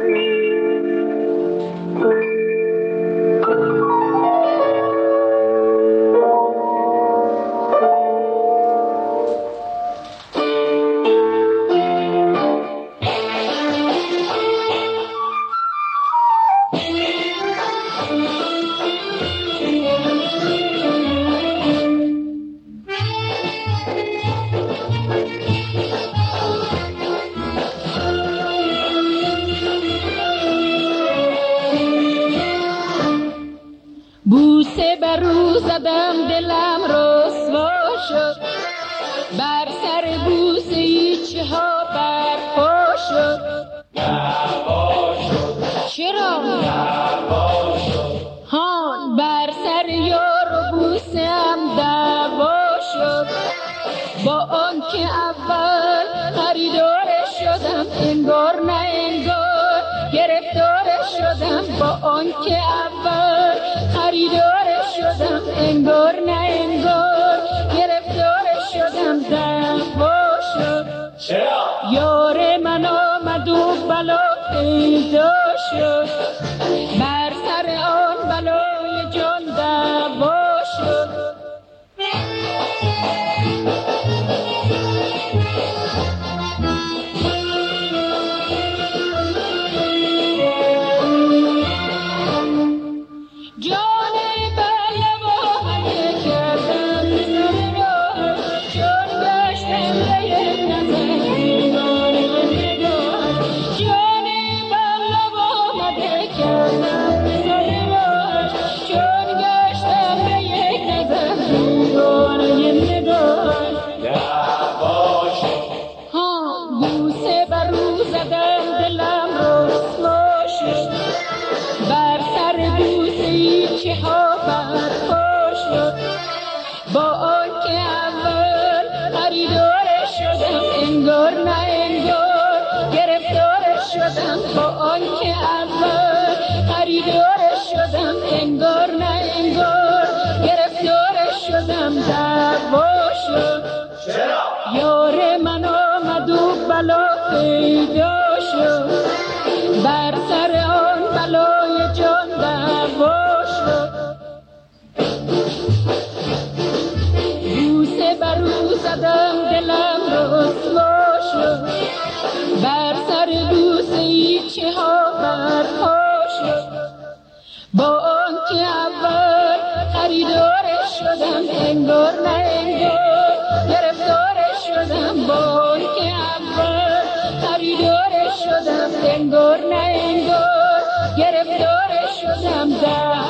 بوسه بر رو زدم دلم رسوا شد، بر سر بوسه ایچه ها برپا شد. دعوا شد، چرا؟ دعوا شد، هان بر سر یار و بوسه هم دعوا شد. با آنکه اول خریدارش شدم انگار نه انگار گرفتارش شدم. با آنکه اول خریدارش شدم انگار نه انگار گرفتارش شدم. دعوا شد، چرا؟ یار من آمد و بلا پیدا شد، بر سر آن بلای جان دعوا شد. با آنکه اول خریدارش شدم انگار نه انگار گرفتارش شدم. با آنکه اول خریدارش شدم انگار نه انگار گرفتارش شدم. دعوا شد، چرا؟ یار من آمد و بلا پیدا شد، بر سر آن بلای جان دعوا شد. بوسه بر رو زدم دلم رسوا شد، بر سر بوسه ایچه ها برپا شد. با آنکه اول خریدارش شدم انگار نه انگار گرفتارش شدم. با آنکه اول خریدارش شدم انگار نه انگار گرفتارش شدم.